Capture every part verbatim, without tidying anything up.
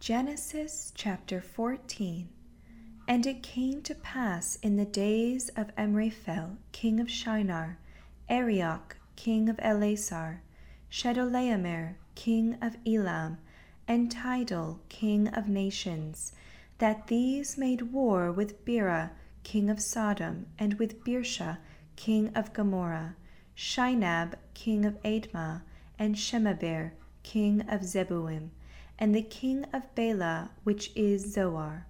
Genesis chapter fourteen. And it came to pass in the days of Amraphel, king of Shinar, Arioch, king of Elasar, Chedorlaomer, king of Elam, and Tidal, king of nations, that these made war with Bera, king of Sodom, and with Birsha, king of Gomorrah, Shinab, king of Admah, and Shemaber, king of Zeboim, and the king of Bela, which is Zoar.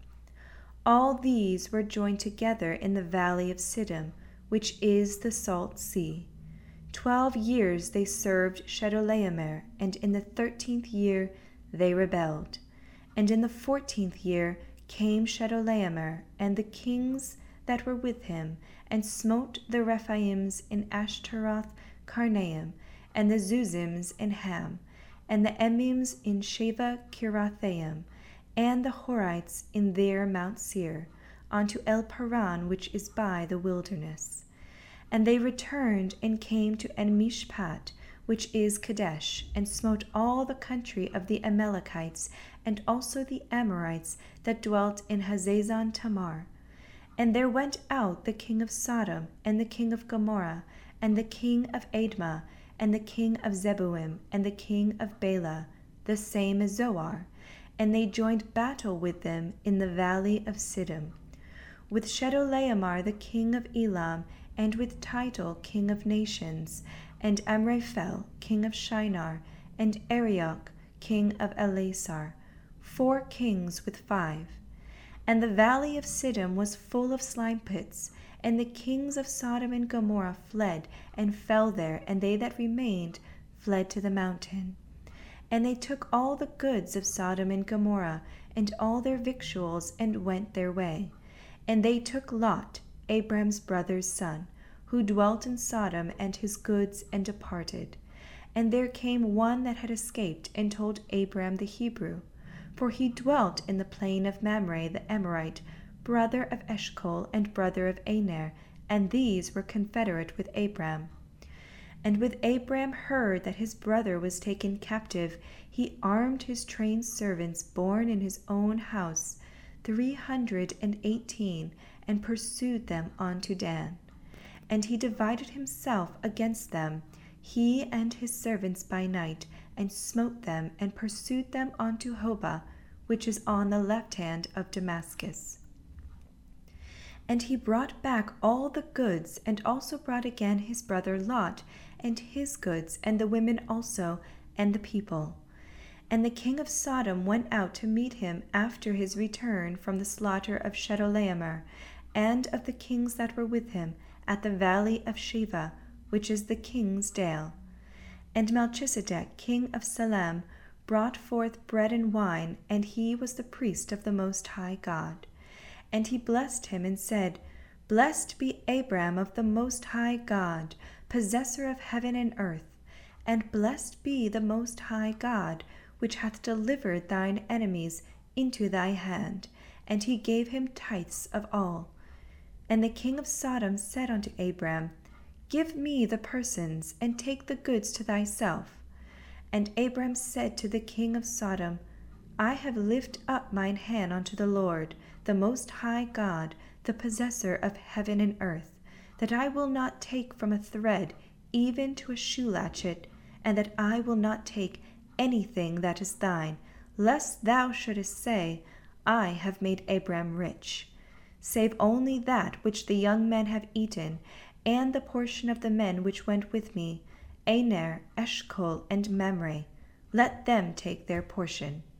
All these were joined together in the valley of Siddim, which is the salt sea. Twelve years they served Chedorlaomer, and in the thirteenth year they rebelled. And in the fourteenth year came Chedorlaomer and the kings that were with him, and smote the Rephaims in Ashtaroth Karnaim, and the Zuzims in Ham, and the Emims in Sheva Kirathaim, and the Horites in their Mount Seir, unto El Paran, which is by the wilderness. And they returned and came to En-Mishpat, which is Kadesh, and smote all the country of the Amalekites, and also the Amorites that dwelt in Hazazon Tamar. And there went out the king of Sodom, and the king of Gomorrah, and the king of Admah, and the king of Zeboim, and the king of Bela, the same as Zoar, and they joined battle with them in the valley of Siddim, with Chedorlaomer the king of Elam, and with Tidal king of nations, and Amraphel king of Shinar, and Arioch king of Elasar, four kings with five. And the valley of Siddim was full of slime pits, and the kings of Sodom and Gomorrah fled and fell there, and they that remained fled to the mountain. And they took all the goods of Sodom and Gomorrah, and all their victuals, and went their way. And they took Lot, Abram's brother's son, who dwelt in Sodom, and his goods, and departed. And there came one that had escaped, and told Abram the Hebrew, for he dwelt in the plain of Mamre the Amorite, brother of Eshcol, and brother of Aner, and these were confederate with Abram. And with Abram heard that his brother was taken captive, he armed his trained servants born in his own house, three hundred and eighteen, and pursued them unto Dan. And he divided himself against them, he and his servants by night, and smote them, and pursued them unto Hobah, which is on the left hand of Damascus. And he brought back all the goods, and also brought again his brother Lot, and his goods, and the women also, and the people. And the king of Sodom went out to meet him after his return from the slaughter of Chedorlaomer, and of the kings that were with him, at the valley of Sheva, which is the king's dale. And Melchizedek, king of Salem, brought forth bread and wine, and he was the priest of the Most High God. And he blessed him, and said, Blessed be Abram of the Most High God, possessor of heaven and earth, and blessed be the Most High God, which hath delivered thine enemies into thy hand. And he gave him tithes of all. And the king of Sodom said unto Abram, Give me the persons, and take the goods to thyself. And Abram said to the king of Sodom, I have lifted up mine hand unto the Lord, the Most High God, the possessor of heaven and earth, that I will not take from a thread even to a shoe latchet, and that I will not take anything that is thine, lest thou shouldest say, I have made Abram rich. Save only that which the young men have eaten, and the portion of the men which went with me, Aner, Eshcol, and Mamre. Let them take their portion.